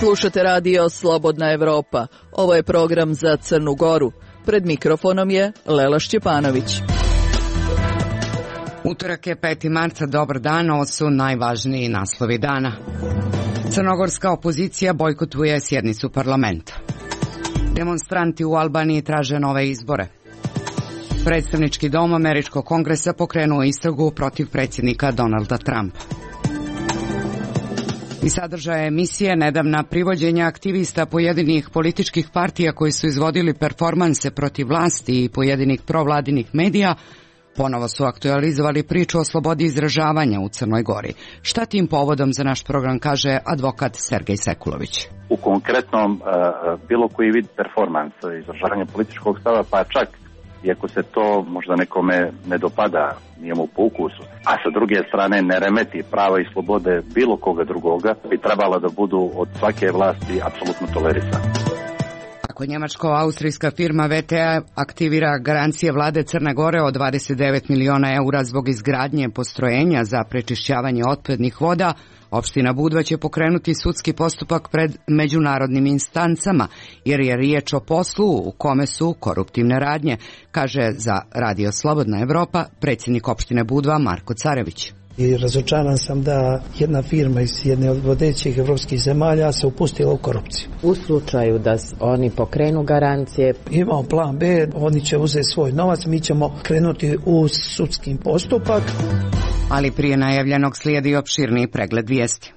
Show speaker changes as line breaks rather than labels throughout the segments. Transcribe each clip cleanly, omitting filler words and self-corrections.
Slušate radio Slobodna Evropa. Ovo je program za Crnu Goru. Pred mikrofonom je Lela Šćepanović.
Utorak je 5. marta, dobar dan, ovo su najvažniji naslovi dana. Crnogorska opozicija bojkotuje sjednicu parlamenta. Demonstranti u Albaniji traže nove izbore. Predstavnički dom Američkog kongresa pokrenuo istragu protiv predsjednika Donalda Trumpa. I sadržaje emisije nedavna privođenja aktivista pojedinih političkih partija koji su izvodili performanse protiv vlasti i pojedinih provladinih medija ponovo su aktualizovali priču o slobodi izražavanja u Crnoj Gori. Šta tim povodom za naš program kaže advokat Sergej Sekulović?
U konkretnom bilo koji vid performansa, izražavanja političkog stava, pa čak i ako se to možda nekome ne dopada, nije mu po ukusu, a sa druge strane ne remeti prava i slobode bilo koga drugoga, bi trebala da budu od svake vlasti apsolutno tolerisane.
Ako njemačko-austrijska firma VTA aktivira garancije vlade Crne Gore od 29 miliona eura zbog izgradnje postrojenja za prečišćavanje otpadnih voda, opština Budva će pokrenuti sudski postupak pred međunarodnim instancama, jer je riječ o poslu u kome su koruptivne radnje, kaže za Radio Slobodna Evropa predsjednik opštine Budva Marko Carević.
I razočaran sam da jedna firma iz jedne od vodećih evropskih zemalja se upustila u korupciju.
U slučaju da oni pokrenu garancije,
imamo plan B, oni će uzeti svoj novac, mi ćemo krenuti u sudski postupak.
Ali prije najavljenog slijedi opširniji pregled vijesti.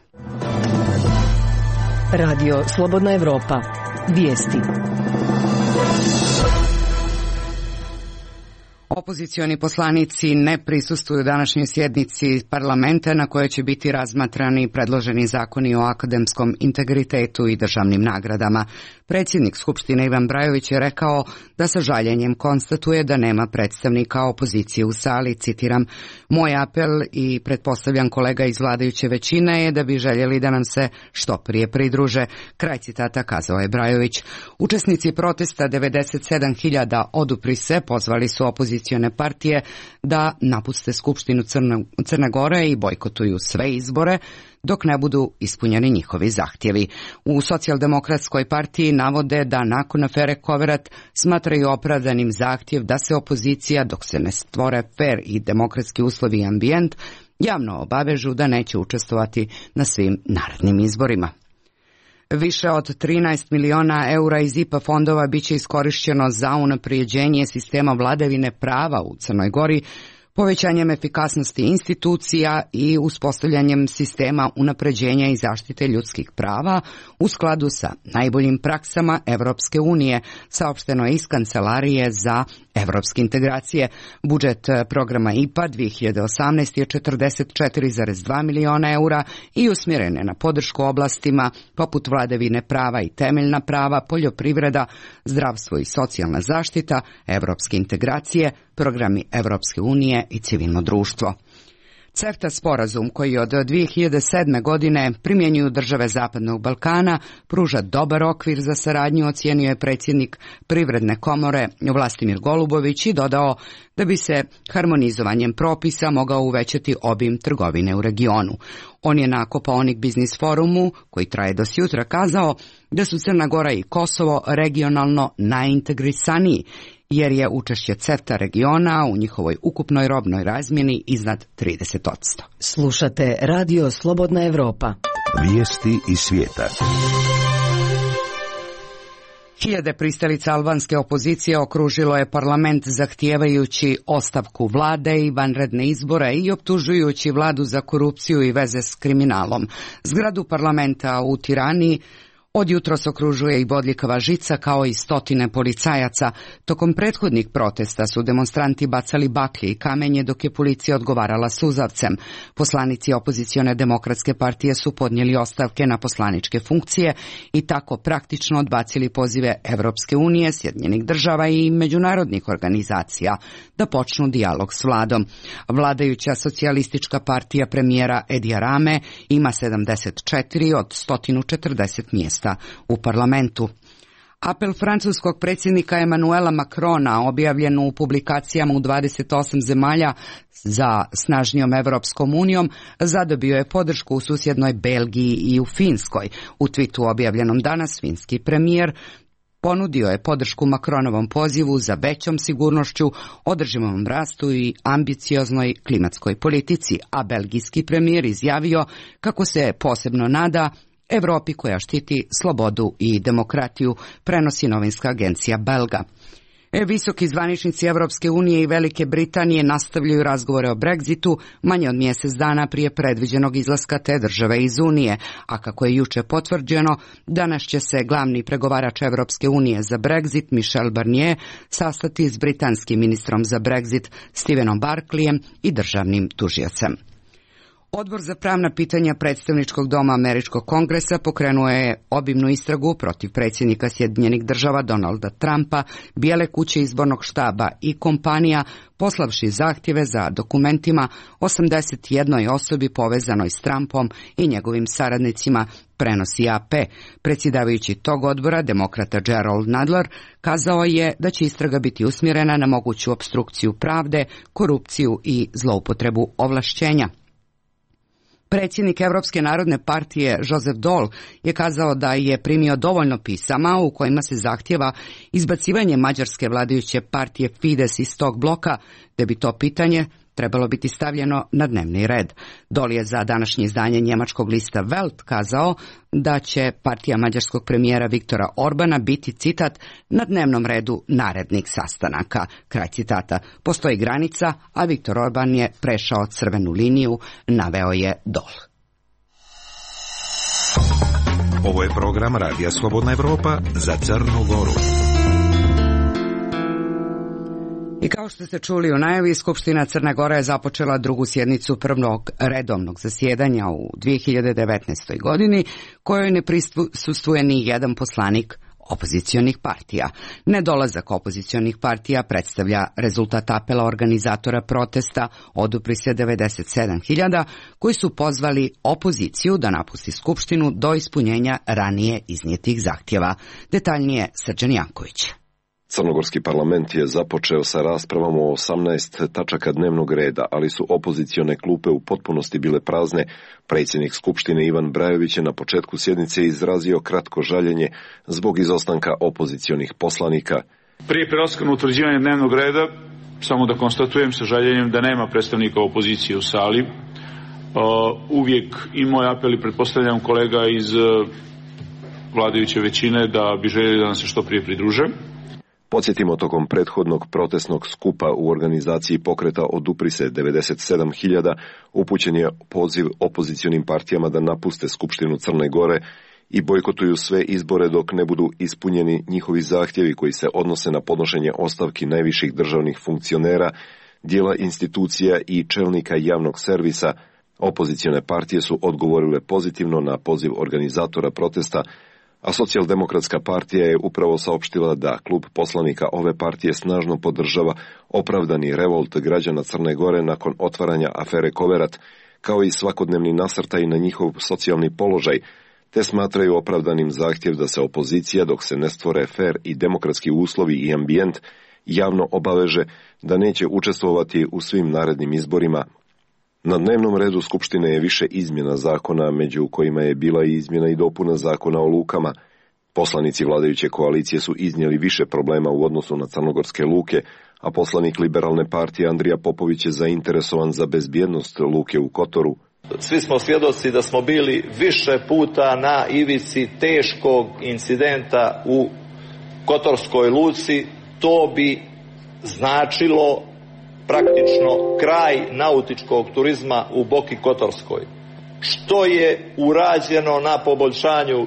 Radio Slobodna Evropa. Vijesti.
Opozicioni poslanici ne prisustvuju današnjoj sjednici parlamenta na kojoj će biti razmatrani predloženi zakoni o akademskom integritetu i državnim nagradama. Predsjednik Skupštine Ivan Brajović je rekao da sa žaljenjem konstatuje da nema predstavnika opozicije u sali, citiram, moj apel i pretpostavljam kolega iz vladajuće većine je da bi željeli da nam se što prije pridruže, kraj citata kazao je Brajović. Učesnici protesta 97.000 odupri se pozvali su opozicione partije da napuste Skupštinu Crne Gore i bojkotuju sve izbore dok ne budu ispunjeni njihovi zahtjevi. U Socijaldemokratskoj partiji navode da nakon afere Koverat smatraju opravdanim zahtjev da se opozicija, dok se ne stvore fer i demokratski uslovi i ambijent, javno obavežu da neće učestvovati na svim narednim izborima. Više od 13 miliona eura iz IPA fondova biće iskorišteno za unaprijeđenje sistema vladavine prava u Crnoj Gori, povećanjem efikasnosti institucija i uspostavljanjem sistema unapređenja i zaštite ljudskih prava u skladu sa najboljim praksama Evropske unije, saopšteno je iz Kancelarije za evropske integracije. Budžet programa IPA 2018 je 44,2 miliona eura i usmjeren je na podršku oblastima poput vladavine prava i temeljna prava, poljoprivreda, zdravstvo i socijalna zaštita, evropske integracije, programi Evropske unije i civilno društvo. CEFTA sporazum koji od 2007. godine primjenjuju države Zapadnog Balkana pruža dobar okvir za saradnju, ocijenio je predsjednik Privredne komore Vlastimir Golubović i dodao da bi se harmonizovanjem propisa mogao uvećati obim trgovine u regionu. On je na Kopaonik Biznis forumu, koji traje do sjutra, kazao da su Crna Gora i Kosovo regionalno najintegrisaniji, jer je učešće CEFTA regiona u njihovoj ukupnoj robnoj razmjeni iznad 30%.
Slušate Radio Slobodna Evropa.
Vijesti iz svijeta.
Hiljade pristalica albanske opozicije okružilo je parlament zahtijevajući ostavku vlade i vanredne izbore i optužujući vladu za korupciju i veze s kriminalom. Zgradu parlamenta u Tirani od jutros okružuje i bodljikava žica kao i stotine policajaca. Tokom prethodnih protesta su demonstranti bacali baklje i kamenje dok je policija odgovarala suzavcem. Poslanici opozicione demokratske partije su podnijeli ostavke na poslaničke funkcije i tako praktično odbacili pozive Evropske unije, Sjedinjenih država i međunarodnih organizacija da počnu dijalog s vladom. Vladajuća socijalistička partija premijera Edija Rame ima 74 od 140 mjesta u parlamentu. Apel francuskog predsjednika Emanuela Macrona, objavljen u publikacijama u 28 zemalja za snažnijom Evropskom unijom, zadobio je podršku u susjednoj Belgiji i u Finskoj. U twitu objavljenom danas finski premijer ponudio je podršku Macronovom pozivu za većom sigurnošću, održivom rastu i ambicioznoj klimatskoj politici, a belgijski premijer izjavio kako se posebno nada Evropi koja štiti slobodu i demokratiju, prenosi novinska agencija Belga. Visoki zvaničnici Evropske unije i Velike Britanije nastavljaju razgovore o Brexitu manje od mjesec dana prije predviđenog izlaska te države iz Unije, a kako je juče potvrđeno, danas će se glavni pregovarač Evropske unije za Brexit, Michel Barnier, sastati s britanskim ministrom za Brexit, Stephenom Barclayem i državnim tužiocem. Odbor za pravna pitanja predstavničkog doma Američkog kongresa pokrenuo je obimnu istragu protiv predsjednika Sjedinjenih država Donalda Trumpa, Bijele kuće, izbornog štaba i kompanija, poslavši zahtjeve za dokumentima 81 osobi povezanoj s Trumpom i njegovim saradnicima, prenosi AP. Predsjedavajući tog odbora, demokrata Gerald Nadler, kazao je da će istraga biti usmjerena na moguću opstrukciju pravde, korupciju i zloupotrebu ovlašćenja. Predsjednik Europske narodne partije Joseph Daul je kazao da je primio dovoljno pisama u kojima se zahtjeva izbacivanje mađarske vladajuće partije Fides iz tog bloka, da bi to pitanje trebalo biti stavljeno na dnevni red. Daul je za današnje izdanje njemačkog lista Welt kazao da će partija mađarskog premijera Viktora Orbana biti, citat, na dnevnom redu narednih sastanaka. Kraj citata. Postoji granica, a Viktor Orban je prešao crvenu liniju, naveo je Daul.
Ovo je program Radija Slobodna Evropa za Crnu Goru.
I kao što ste čuli u najavi, Skupština Crne Gore je započela drugu sjednicu prvog redovnog zasjedanja u 2019. godini, kojoj ne prisustvuje ni jedan poslanik opozicionih partija. Nedolazak opozicionih partija predstavlja rezultat apela organizatora protesta Odupri se 97.000, koji su pozvali opoziciju da napusti Skupštinu do ispunjenja ranije iznijetih zahtjeva. Detaljnije Srđan Janković.
Crnogorski parlament je započeo sa raspravom o 18 tačaka dnevnog reda, ali su opozicione klupe u potpunosti bile prazne. Predsjednik Skupštine Ivan Brajović je na početku sjednice izrazio kratko žaljenje zbog izostanka opozicionih poslanika.
Prije prelaska na utvrđivanje dnevnog reda, samo da konstatujem sa žaljenjem da nema predstavnika opozicije u sali. Uvijek i moj apel i pretpostavljam kolega iz vladajuće većine da bi željeli da nam se što prije pridruže.
Podsjetimo, tokom prethodnog protestnog skupa u organizaciji pokreta Odupri se 97.000 upućen je poziv opozicionim partijama da napuste Skupštinu Crne Gore i bojkotuju sve izbore dok ne budu ispunjeni njihovi zahtjevi koji se odnose na podnošenje ostavki najviših državnih funkcionera, dijela institucija i čelnika javnog servisa. Opozicione partije su odgovorile pozitivno na poziv organizatora protesta, a Socijaldemokratska partija je upravo saopštila da klub poslanika ove partije snažno podržava opravdani revolt građana Crne Gore nakon otvaranja afere Koverat, kao i svakodnevni nasrtaj na njihov socijalni položaj, te smatraju opravdanim zahtjev da se opozicija, dok se ne stvore fer i demokratski uslovi i ambijent, javno obaveže da neće učestvovati u svim narednim izborima. Na dnevnom redu Skupštine je više izmjena zakona, među kojima je bila i izmjena i dopuna zakona o lukama. Poslanici vladajuće koalicije su iznijeli više problema u odnosu na crnogorske luke, a poslanik Liberalne partije Andrija Popović je zainteresovan za bezbjednost luke u Kotoru.
Svi smo svjedoci da smo bili više puta na ivici teškog incidenta u Kotorskoj luci. To bi značilo praktično kraj nautičkog turizma u Boki Kotorskoj. Što je urađeno na poboljšanju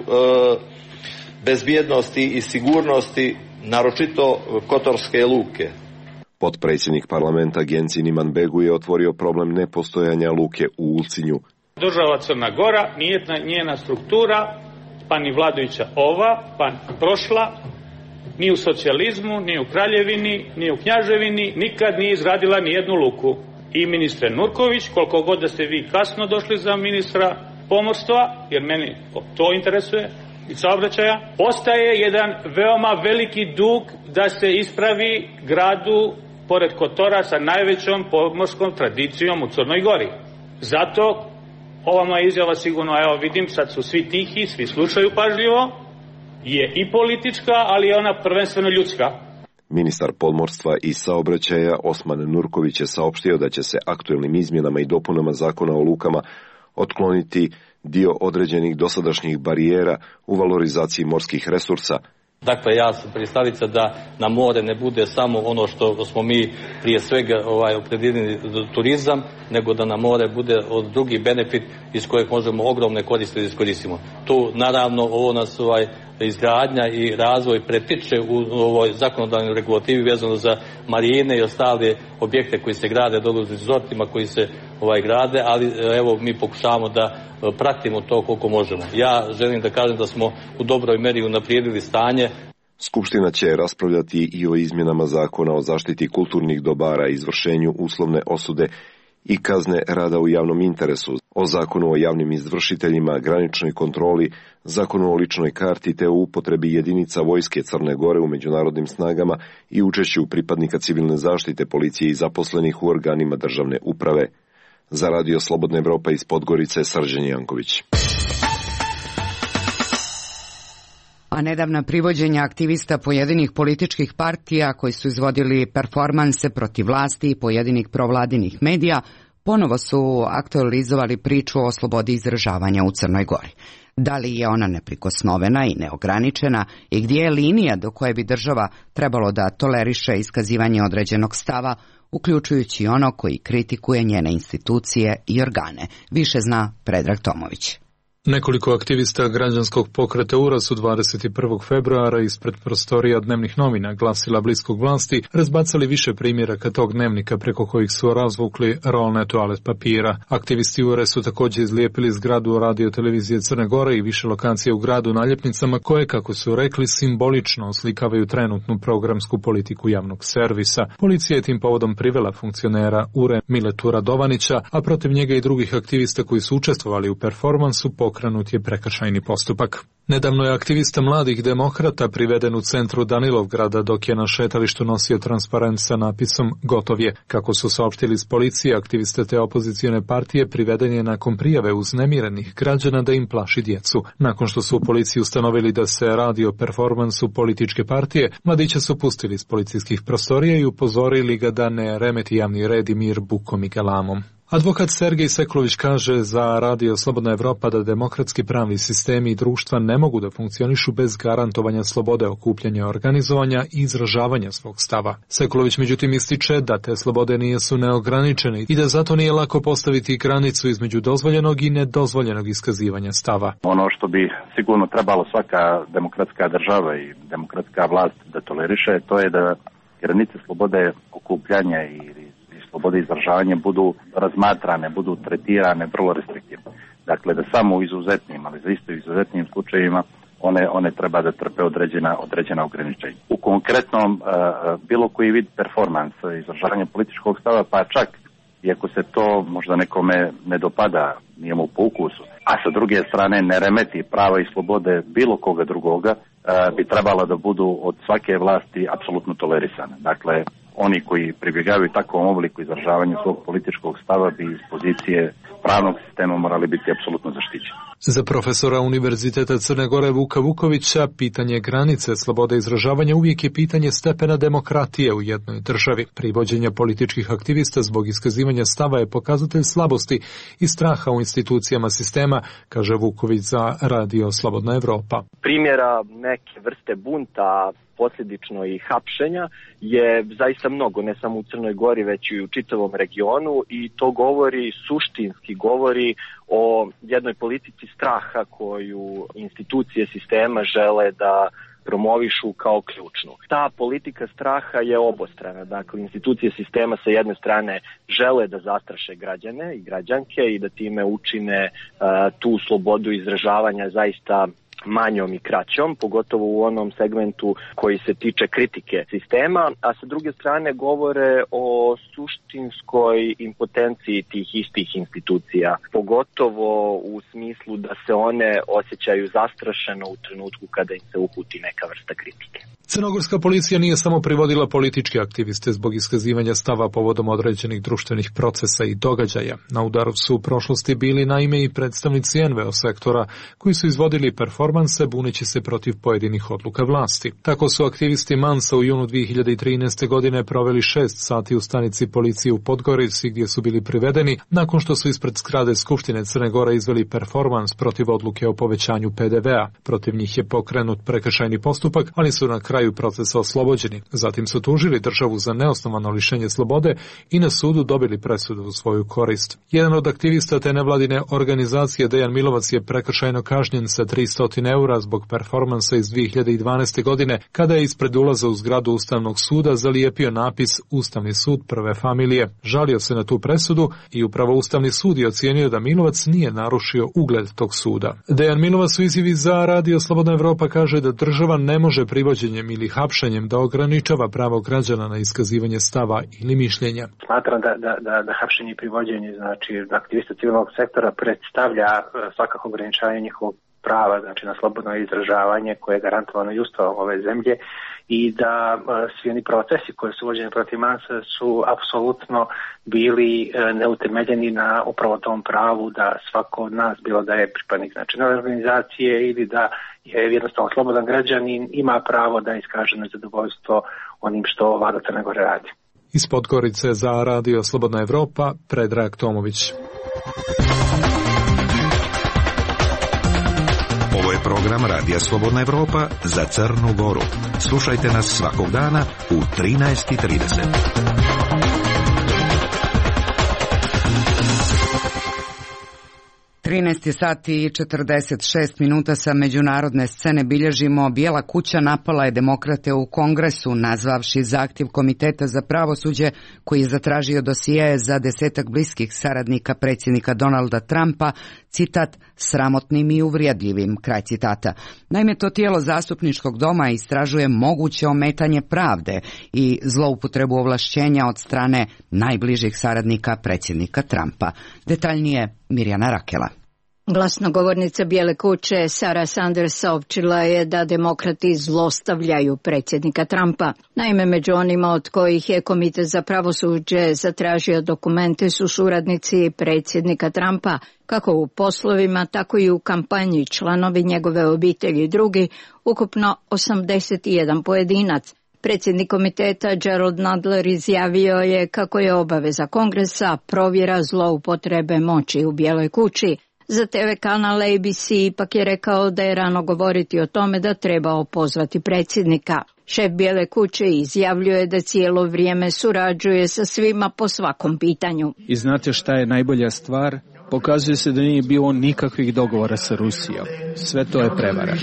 bezbjednosti i sigurnosti, naročito Kotorske luke?
Potpredsjednik parlamenta Genci Niman Begu je otvorio problem nepostojanja luke u Ulcinju.
Država Crna Gora, njena struktura, pa ni vladajuća ova, pa prošla, ni u socijalizmu, ni u kraljevini, ni u knjaževini, nikad nije izradila ni jednu luku. I ministre Nurković, koliko god da ste vi kasno došli za ministra pomorstva, jer meni to interesuje, i saobraćaja, ostaje jedan veoma veliki dug da se ispravi gradu pored Kotora sa najvećom pomorskom tradicijom u Crnoj Gori. Zato ova moja izjava sigurno, evo vidim, sad su svi tihi, svi slušaju pažljivo, je i politička, ali je ona prvenstveno ljudska.
Ministar podmorstva i saobraćaja Osman Nurković je saopštio da će se aktuelnim izmjenama i dopunama zakona o lukama otkloniti dio određenih dosadašnjih barijera u valorizaciji morskih resursa.
Dakle, ja sam pristalica da na more ne bude samo ono što smo mi prije svega opredjeljeni turizam, nego da na more bude drugi benefit iz kojeg možemo ogromne koristi da iskoristimo. Tu naravno ovo nas izgradnja i razvoj pretiče u ovoj zakonodavnoj regulativi vezano za marine i ostale objekte koji se grade, dole rezortima koji se grade, ali evo mi pokušavamo da pratimo to koliko možemo. Ja želim da kažem da smo u dobroj meri unaprijedili stanje.
Skupština će raspravljati i o izmjenama zakona o zaštiti kulturnih dobara, izvršenju uslovne osude i kazne rada u javnom interesu, o zakonu o javnim izvršiteljima, graničnoj kontroli, zakonu o ličnoj karti te o upotrebi jedinica vojske Crne Gore u međunarodnim snagama i učešću pripadnika civilne zaštite, policije i zaposlenih u organima državne uprave. Za Radio Slobodna Evropa iz Podgorice, Srđan Janković.
A nedavna privođenja aktivista pojedinih političkih partija koji su izvodili performanse protiv vlasti i pojedinih provladinih medija ponovo su aktualizovali priču o slobodi izražavanja u Crnoj Gori. Da li je ona neprikosnovena i neograničena i gdje je linija do koje bi država trebalo da toleriše iskazivanje određenog stava, uključujući ono koji kritikuje njene institucije i organe. Više zna Predrag Tomović.
Nekoliko aktivista građanskog pokreta URA su 21. februara ispred prostorija dnevnih novina, glasila bliskog vlasti, razbacali više primjeraka tog dnevnika preko kojih su razvukli rolne toalet papira. Aktivisti URA su također izlijepili zgradu radio televizije Crne Gore i više lokacije u gradu naljepnicama koje, kako su rekli, simbolično oslikavaju trenutnu programsku politiku javnog servisa. Policija je tim povodom privela funkcionera URA Miletu Radovanića, a protiv njega i drugih aktivista koji su učestvovali u performansu pokrenut je prekršajni postupak. Nedavno je aktivista mladih demokrata priveden u centru Danilovgrada dok je na šetalištu nosio transparent sa napisom "Gotov je". Kako su saopštili iz policije, aktiviste te opozicione partije priveden je nakon prijave uznemirenih građana da im plaši djecu. Nakon što su u policiji ustanovili da se radi o performansu političke partije, mladića su pustili iz policijskih prostorija i upozorili ga da ne remeti javni red i mir bukom i galamom. Advokat Sergej Sekulović kaže za Radio Slobodna Evropa da demokratski pravni sistemi i društva ne mogu da funkcionišu bez garantovanja slobode okupljanja, organizovanja i izražavanja svog stava. Sekulović međutim ističe da te slobode nisu neograničene i da zato nije lako postaviti granicu između dozvoljenog i nedozvoljenog iskazivanja stava.
Ono što bi sigurno trebalo svaka demokratska država i demokratska vlast da toleriše, to je da granice slobode okupljanja i slobode izražavanja budu razmatrane, budu tretirane vrlo restriktivno. Dakle, da samo u izuzetnim, ali zaista u izuzetnim slučajevima one treba da trpe određena ograničenja. U konkretnom, bilo koji vid performansa, izražavanja političkog stava, pa čak i ako se to možda nekome ne dopada, nije mu po ukusu, a sa druge strane ne remeti prava i slobode bilo koga drugoga, bi trebalo da budu od svake vlasti apsolutno tolerisane. Dakle, oni koji pribjegavaju takvom obliku izražavanja svog političkog stava bi iz pozicije pravnog sistema morali biti apsolutno zaštićeni.
Za profesora Univerziteta Crne Gore Vuka Vukovića, pitanje granice slobode izražavanja uvijek je pitanje stepena demokratije u jednoj državi. Privođenje političkih aktivista zbog iskazivanja stava je pokazatelj slabosti i straha u institucijama sistema, kaže Vuković za Radio Slobodna Evropa.
Primjera neke vrste bunta, posljedično i hapšenja, je zaista mnogo, ne samo u Crnoj Gori, već i u čitavom regionu, i to suštinski govori o jednoj politici straha koju institucije sistema žele da promovišu kao ključnu. Ta politika straha je obostrana. Dakle, institucije sistema sa jedne strane žele da zastraše građane i građanke i da time učine tu slobodu izražavanja zaista manjom i kraćom, pogotovo u onom segmentu koji se tiče kritike sistema, a sa druge strane govore o suštinskoj impotenciji tih istih institucija, pogotovo u smislu da se one osjećaju zastrašeno u trenutku kada im se uputi neka vrsta kritike.
Crnogorska policija nije samo privodila političke aktiviste zbog iskazivanja stava povodom određenih društvenih procesa i događaja. Na udaru su u prošlosti bili naime i predstavnici NVO sektora koji su izvodili performanse buneći se protiv pojedinih odluka vlasti. Tako su aktivisti Mansa u junu 2013. godine proveli 6 sati u stanici policije u Podgorici gdje su bili privedeni nakon što su ispred zgrade Skupštine Crne Gore izveli performans protiv odluke o povećanju PDV-a. Protiv njih je pokrenut prekršajni postupak, ali su na kraju procesa oslobođeni. Zatim su tužili državu za neosnovano lišenje slobode i na sudu dobili presudu u svoju korist. Jedan od aktivista te nevladine organizacije, Dejan Milovac, je prekršajno kažnjen sa 300 eura zbog performansa iz 2012. godine kada je ispred ulaza u zgradu Ustavnog suda zalijepio napis Ustavni sud prve familije. Žalio se na tu presudu i upravo Ustavni sud je ocijenio da Milovac nije narušio ugled tog suda. Dejan Milovac u izjavi za Radio Slobodna Evropa kaže da država ne može privođenjem ili hapšenjem da ograničava pravo građana na iskazivanje stava ili mišljenja.
Smatram da hapšenje i privođenje, znači da aktivista civilnog sektora predstavlja svakako ograničavanje njihovog prava, znači na slobodno izražavanje koje je garantovano i Ustavom ove zemlje i da svi oni procesi koji su vođeni protiv Mansa su apsolutno bili neutemeljeni na upravo tom pravu da svako od nas, bilo da je pripadnik znači organizacije ili da je jednostavno slobodan građanin, ima pravo da iskaže nezadovoljstvo onim što vlada Crne Gore radi.
Iz Podgorice za Radio Slobodna Evropa, Predrag Tomović.
Ovo je program Radija Slobodna Evropa za Crnu Goru. Slušajte nas svakog dana u 13:30.
Sati i 46 minuta sa međunarodne scene bilježimo. Bijela kuća napala je demokrate u Kongresu nazvavši zahtjev Komiteta za pravosuđe koji je zatražio dosije za 10 bliskih saradnika predsjednika Donalda Trumpa, citat, sramotnim i uvrijedljivim, kraj citata. Naime, to tijelo zastupničkog doma istražuje moguće ometanje pravde i zloupotrebu ovlašćenja od strane najbližih saradnika predsjednika Trumpa. Detaljnije Mirjana Rakela.
Glasnogovornica Bijele kuće Sarah Sanders saopćila je da demokrati zlostavljaju predsjednika Trumpa. Naime, među onima od kojih je Komitet za pravosuđe zatražio dokumente su suradnici predsjednika Trumpa, kako u poslovima, tako i u kampanji, članovi njegove obitelji i drugi, ukupno 81 pojedinac. Predsjednik komiteta Gerald Nadler izjavio je kako je obaveza Kongresa provjera zloupotrebe moći u Bijeloj kući. Za TV kanal ABC ipak je rekao da je rano govoriti o tome da treba opozvati predsjednika. Šef Bijele kuće izjavljuje da cijelo vrijeme surađuje sa svima po svakom pitanju.
I znate šta je najbolja stvar? Pokazuje se da nije bilo nikakvih dogovora sa Rusijom. Sve to je prevara.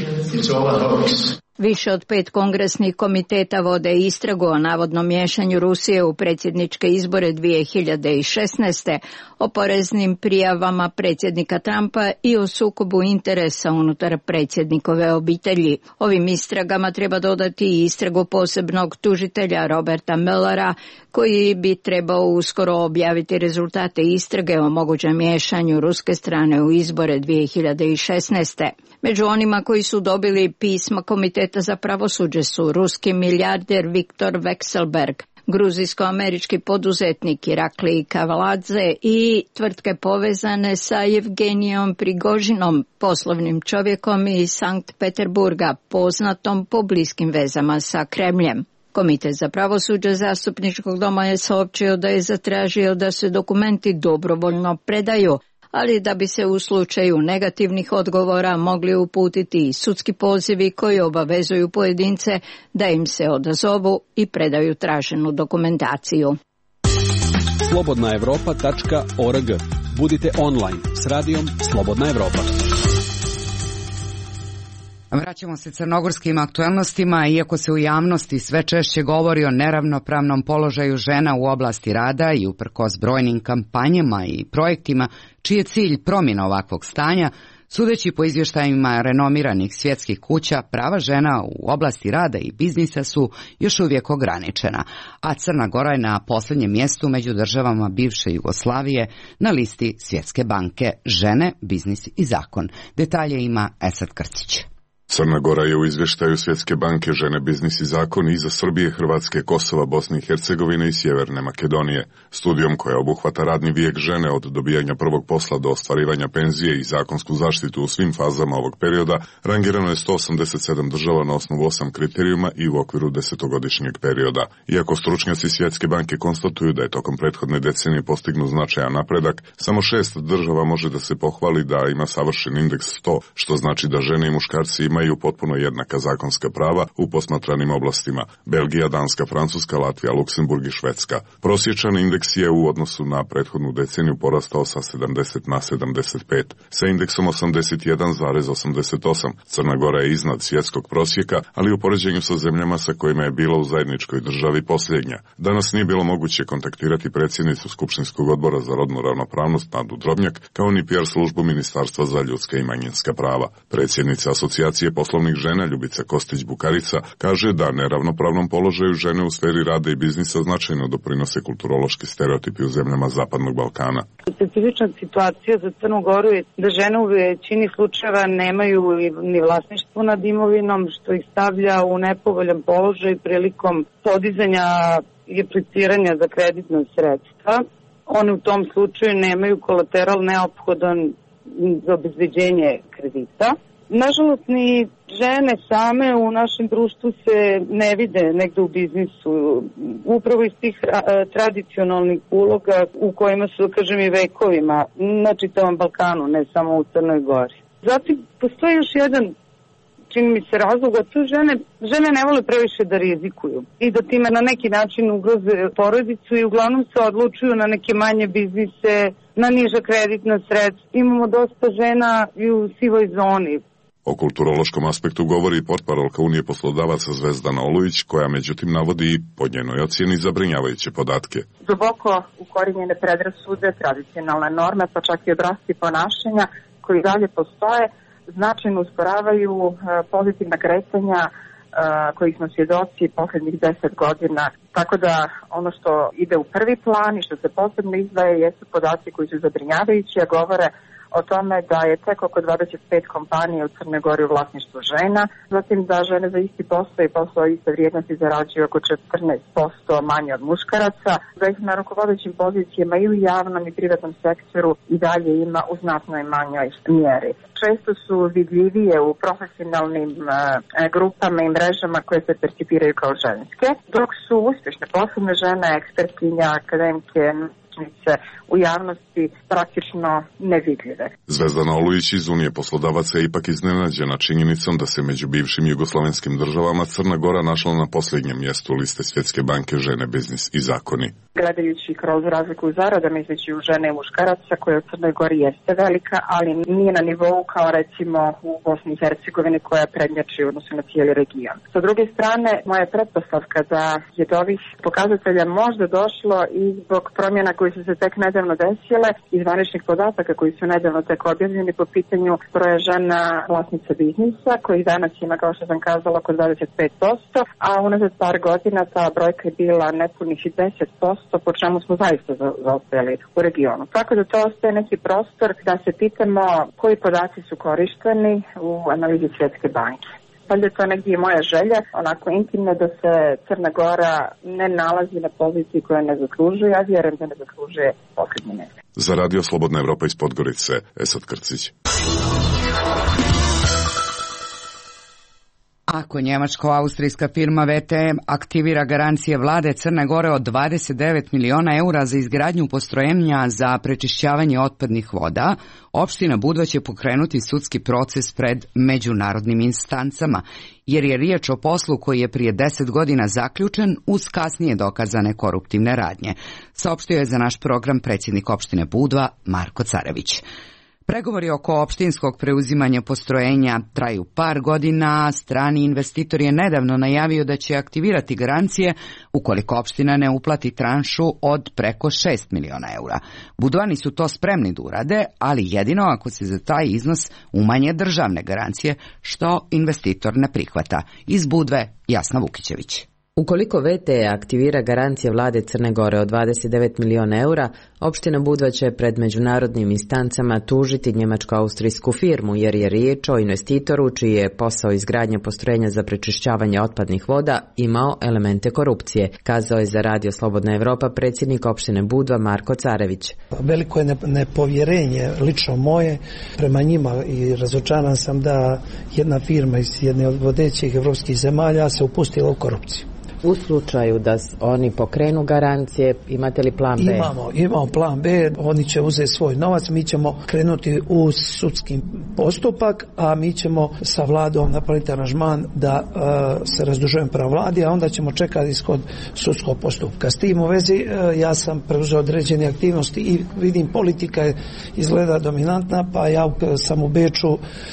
Više od 5 kongresnih komiteta vode istragu o navodnom miješanju Rusije u predsjedničke izbore 2016. o poreznim prijavama predsjednika Trumpa i o sukobu interesa unutar predsjednikove obitelji. Ovim istragama treba dodati i istragu posebnog tužitelja Roberta Muellera, koji bi trebao uskoro objaviti rezultate istrage o mogućem miješanju ruske strane u izbore 2016. Među onima koji su dobili pisma Komiteta za pravosuđe su ruski milijarder Viktor Vekselberg, gruzijsko-američki poduzetnik Irakli Kavaladze i tvrtke povezane sa Jevgenijom Prigožinom, poslovnim čovjekom iz Sankt Peterburga, poznatom po bliskim vezama sa Kremljem. Komitet za pravosuđe zastupničkog doma je saopćio da je zatražio da se dokumenti dobrovoljno predaju, ali da bi se u slučaju negativnih odgovora mogli uputiti i sudski pozivi koji obavezuju pojedince da im se odazovu i predaju traženu dokumentaciju.
slobodnaevropa.org. Budite online s radijom Slobodna Evropa.
Vraćamo se crnogorskim aktuelnostima. Iako se u javnosti sve češće govori o neravnopravnom položaju žena u oblasti rada i uprkos brojnim kampanjama i projektima čiji je cilj promjena ovakvog stanja, Sudeći po izvještajima renomiranih svjetskih kuća, prava žena u oblasti rada i biznisa su još uvijek ograničena, a Crna Gora je na posljednjem mjestu među državama bivše Jugoslavije na listi Svjetske banke Žene, biznis i zakon. Detalje ima Esad Krcić.
Crna Gora je u izvještaju Svjetske banke Žene, biznis i zakon iza Srbije, Hrvatske, Kosova, Bosne i Hercegovine i Sjeverne Makedonije. Studijom koja obuhvata radni vijek žene od dobijanja prvog posla do ostvarivanja penzije i zakonsku zaštitu u svim fazama ovog perioda, rangirano je 187 država na osnovu 8 kriterijuma i u okviru 10-godišnjeg perioda. Iako stručnjaci Svjetske banke konstatuju da je tokom prethodne decenije postignut značajan napredak, samo 6 država može da se pohvali da ima savršen indeks 100, što znači da žene i muškarci imaju potpuno jednaka zakonska prava u posmatranim oblastima: Belgija, Danska, Francuska, Latvija, Luksemburg i Švedska. Prosječan indeks je u odnosu na prethodnu deceniju porastao sa 70 na 75. Sa indeksom 81,88 Crna Gora je iznad svjetskog prosjeka, ali u poređenju sa zemljama sa kojima je bila u zajedničkoj državi posljednja. Danas nije bilo moguće kontaktirati predsjednicu Skupštinskog odbora za rodnu ravnopravnost Nadu Drobnjak, kao ni PR službu Ministarstva za ljudska i manjinska prava. Predsjednica Asocijacije poslovnih žena Ljubica Kostić-Bukarica kaže da neravnopravnom položaju žene u sferi rada i biznisa značajno doprinose kulturološki stereotipi u zemljama Zapadnog Balkana.
Specifična situacija za Crnu Goru je da žene u većini slučajeva nemaju ni vlasništvo nad imovinom, što ih stavlja u nepovoljan položaj prilikom podizanja i apliciranja za kreditna sredstva. One u tom slučaju nemaju kolateral neophodan za obezbeđenje kredita. Nažalost, ni žene same u našem društvu se ne vide negde u biznisu, upravo iz tih tradicionalnih uloga u kojima su, kažem, i vekovima na čitavom Balkanu, ne samo u Crnoj Gori. Zatim, postoji još jedan, čini mi se, razlog, a to žene ne vole previše da rizikuju i da time na neki način ugroze porodicu i uglavnom se odlučuju na neke manje biznise, na niža kreditna sredstva. Imamo dosta žena i u sivoj zoni.
O kulturološkom aspektu govori i portparolka Unije poslodavaca Zvezdana Olujić, koja međutim navodi i po njenoj ocjeni zabrinjavajuće podatke.
Duboko ukorijenjene predrasude, tradicionalne norme, pa čak i obrasci ponašanja koji dalje postoje, značajno usporavaju pozitivna kretanja kojih smo svjedoci posljednjih 10 godina. Tako da ono što ide u prvi plan i što se posebno izdvaja jesu podaci koji su zabrinjavajući, a govore o tome da je tek oko 25 kompanija u Crnoj Gori u vlasništvu žena, zatim da žene za isti posao i posao iste vrijednosti zarađuju oko 14% manje od muškaraca, da ih na rukovodećim pozicijama i u javnom i privatnom sektoru i dalje ima u znatnoj manjoj mjeri. Često su vidljivije u profesionalnim grupama i mrežama koje se percipiraju kao ženske, dok su uspješne poslovne žene, ekspertkinja, akademike, u javnosti praktično nevidljive.
Zvezdana Olujić iz Unije poslodavaca je ipak iznenađena činjenicom da se među bivšim jugoslavenskim državama Crna Gora našla na posljednjem mjestu liste Svjetske banke Žene, biznis i zakoni.
Gledajući kroz razliku u zaradama između žene i muškaraca, koja u Crnoj Gori jeste velika, ali nije na nivou kao recimo u Bosni i Hercegovini koja prednjači u odnosu na cijeli region. Sa druge strane, moja pretpostavka da je do ovih pokazatelja možda došlo i zbog promjena koji su se tek nedavno desile i zvaničnih podataka koji su nedavno tek objavljeni po pitanju broja žena vlasnica biznisa, koji danas ima, kao što sam kazala, oko 25%, a unazad par godina ta brojka je bila nepunih 10%, po čemu smo zaista zaostajali u regionu. Tako da to ostaje neki prostor da se pitamo koji podaci su korišteni u analizi Svjetske banke. Valjda je to negdje moja želja, onako intimno, da se Crna Gora ne nalazi na poziciji koja ne zaslužuje, a vjerujem da ne zaslužuje posljednje mjesto.
Za Radio Slobodna Evropa iz Podgorice, Esad Krcić.
Ako njemačko-austrijska firma VTM aktivira garancije vlade Crne Gore od 29 miliona eura za izgradnju postrojenja za prečišćavanje otpadnih voda, opština Budva će pokrenuti sudski proces pred međunarodnim instancama, jer je riječ o poslu koji je prije 10 godina zaključen uz kasnije dokazane koruptivne radnje, saopštio je za naš program predsjednik opštine Budva Marko Carević. Pregovori oko opštinskog preuzimanja postrojenja traju par godina. Strani investitor je nedavno najavio da će aktivirati garancije ukoliko opština ne uplati tranšu od preko 6 miliona eura. Budvani su to spremni da urade, ali jedino ako se za taj iznos umanje državne garancije, što investitor ne prihvata. Iz Budve Jasna Vukićević.
Ukoliko VTE aktivira garancije vlade Crne Gore od 29 miliona eura, opština Budva će pred međunarodnim instancama tužiti njemačko-austrijsku firmu jer je riječ o investitoru čiji je posao izgradnja postrojenja za prečišćavanje otpadnih voda imao elemente korupcije, kazao je za Radio Slobodna Evropa predsjednik opštine Budva Marko Carević.
Veliko je nepovjerenje lično moje prema njima i razočaran sam da jedna firma iz jedne od vodećih evropskih zemalja se upustila u korupciju.
U slučaju da oni pokrenu garancije, imate li plan B?
Imamo plan B, oni će uzeti svoj novac, mi ćemo krenuti u sudski postupak, a mi ćemo sa vladom napraviti aranžman da se razdužujemo prema vladi, a onda ćemo čekati ishod sudskog postupka. S tim u vezi ja sam preuzeo određene aktivnosti i vidim politika je izgleda dominantna, pa ja sam u Beču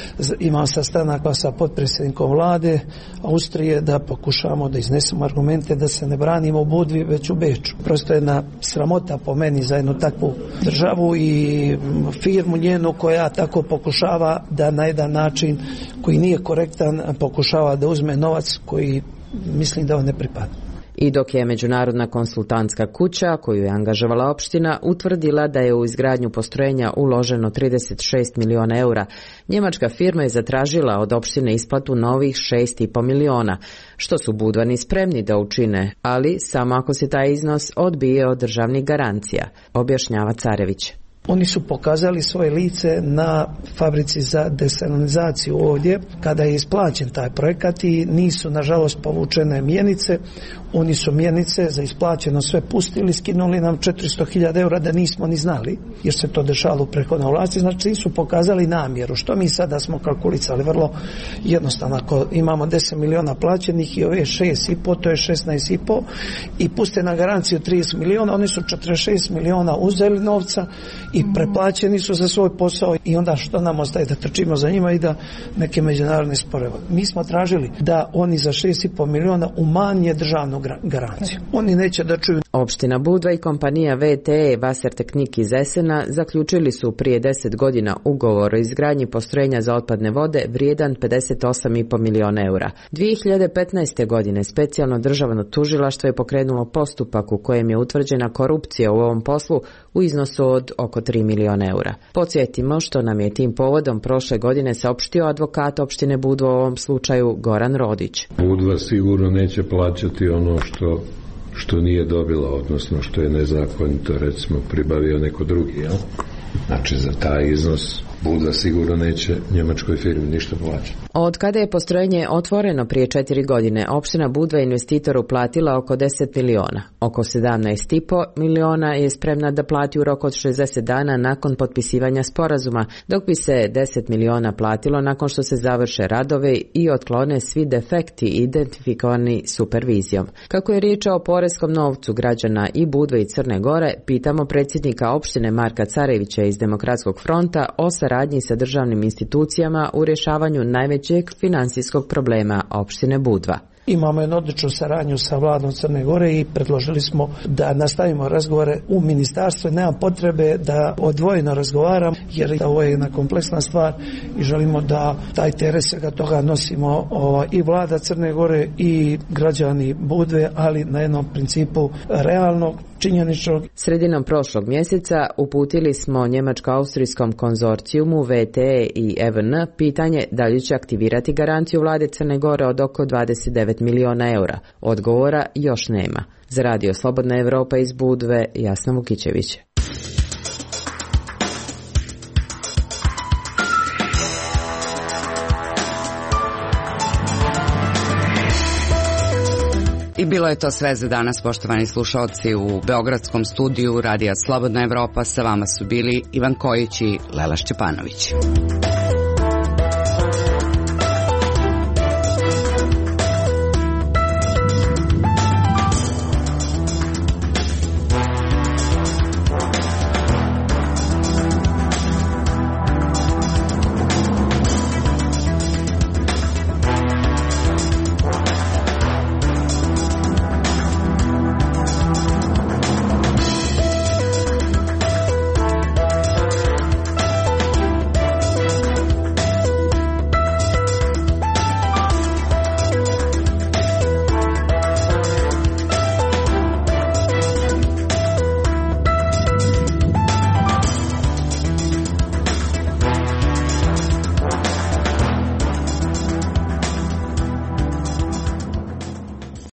imam sastanak sa potpredsjednikom vlade Austrije da pokušamo da iznesemo argumente da se ne branimo u Budvi već u Beču. Prosto je jedna sramota po meni za jednu takvu državu i firmu njenu koja tako pokušava da na jedan način koji nije korektan pokušava da uzme novac koji mislim da on ne pripada.
I dok je međunarodna konsultantska kuća, koju je angažovala opština, utvrdila da je u izgradnju postrojenja uloženo 36 miliona eura, njemačka firma je zatražila od opštine isplatu novih 6,5 miliona, što su Budvani spremni da učine, ali samo ako se taj iznos odbije od državnih garancija, objašnjava Carević.
Oni su pokazali svoje lice na fabrici za desalinizaciju ovdje kada je isplaćen taj projekat i nisu nažalost povučene mjenice. Oni su mjenice za isplaćeno sve pustili, skinuli nam 400.000 eura da nismo ni znali jer se to dešalo u prethodnoj vlasti. Znači su pokazali namjeru. Što mi sada smo kalkulisali vrlo jednostavno. Ako imamo 10 miliona plaćenih i ove 6,5, to je 16,5 i puste na garanciju 30 miliona, oni su 46 miliona uzeli novca i preplaćeni su za svoj posao i onda što nam ostaje da trčimo za njima i da neke međunarodne sporeve. Mi smo tražili da oni za 6,5 miliona umanje državnu garanciju. Oni neće da čuju.
Opština Budva i kompanija VTE Wassertechnik iz Esena zaključili su prije 10 godina ugovor o izgradnji postrojenja za otpadne vode vrijedan 58,5 miliona eura. 2015. godine specijalno državno tužilaštvo je pokrenulo postupak u kojem je utvrđena korupcija u ovom poslu u iznosu od oko 3 miliona eura. Podsjetimo što nam je tim povodom prošle godine saopštio advokat opštine Budva u ovom slučaju Goran Rodić.
Budva sigurno neće plaćati ono što nije dobila, odnosno što je nezakonito recimo pribavio neko drugi, jel? Znači za taj iznos Budva sigurno neće njemačkoj firmi ništa plaćati.
Od kada je postrojenje otvoreno prije 4 godine, opština Budva investitoru platila oko 10 miliona. Oko 17,5 miliona je spremna da plati u roku od 60 dana nakon potpisivanja sporazuma, dok bi se 10 miliona platilo nakon što se završe radove i otklone svi defekti identifikovani supervizijom. Kako je riječ o poreskom novcu građana i Budve i Crne Gore, pitamo predsjednika opštine Marka Carevića iz Demokratskog fronta o saradnji sa državnim institucijama u rješavanju najvećeg financijskog problema opštine Budva.
Imamo jednu odličnu saradnju sa vladom Crne Gore i predložili smo da nastavimo razgovore u ministarstvu. Nema potrebe da odvojeno razgovaram jer ovo je jedna kompleksna stvar i želimo da taj teret svega toga nosimo i vlada Crne Gore i građani Budve, ali na jednom principu realnog, činjeničnog.
Sredinom prošlog mjeseca uputili smo njemačko-austrijskom konzorcijumu VTE i EVN pitanje da li će aktivirati garanciju vlade Crne Gore od oko 29 miliona eura. Odgovora još nema. Za Radio Slobodna Evropa iz Budve, Jasna Vukićević.
I bilo je to sve za danas, poštovani slušalci. U beogradskom studiju Radija Slobodna Evropa sa vama su bili Ivan Kojić i Lela Šćepanović.